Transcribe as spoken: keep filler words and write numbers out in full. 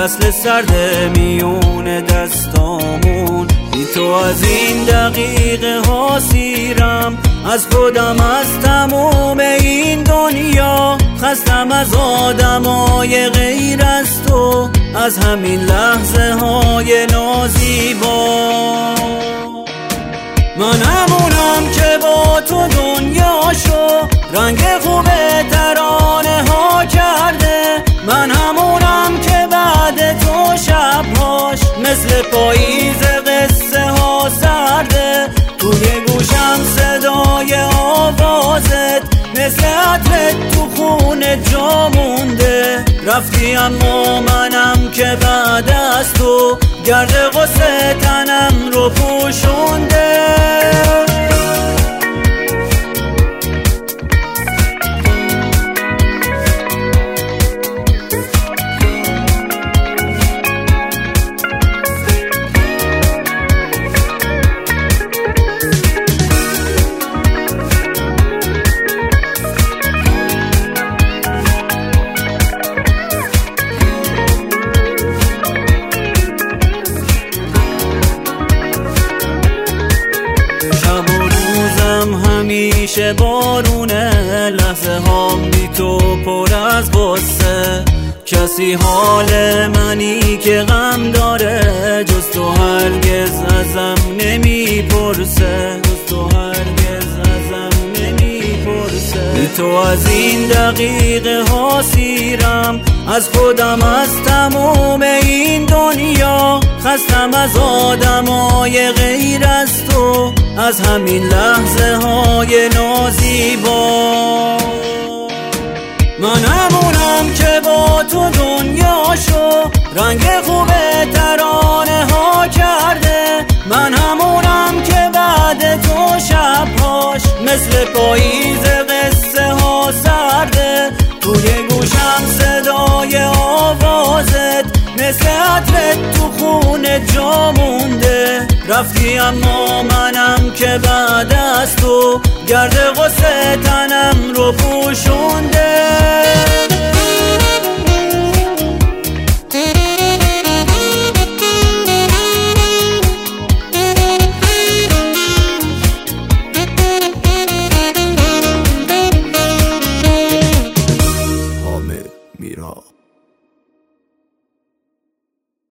فصل سرد میون دستامون، بی تو از این دقیقه ها سیرم، از خودم از تموم این دنیا، خستم از آدمای غیر از تو، از همین لحظه های نازیبا. من همونم که با تو دنیاشو رنگ خوب ترانه ها کرده، من همونم که بعد تو شبهاش مثل پاییز قصه ها سرده، توی گوشم صدای آوازت مثل عطرت تو خونه جا مونده، رفتی اما منم که بعد از تو گرد غصه تنم رو پوشونده. همیشه بارونه، لحظه هام بی تو پر از غصه، کسی حال منی که غم داره جز تو هرگز ازم نمیپرسه، جز تو هرگز ازم نمیپرسه. بی تو از این دقیقه ها سیرم، از خودم از تموم این دنیا، خستم از آدمای غیر از تو، از همین لحظه های نازیبا. من همونم که با تو دنیاشو رنگ خوب ترانه ها کرده، من همونم که بعد تو شبهاش مثل پاییز قصه ها سرده، توی گوشم صدای آوازت مثل عطرت تو خونه جا مونده، رفتی اما منم که بعد از تو گرد غصه تنم رو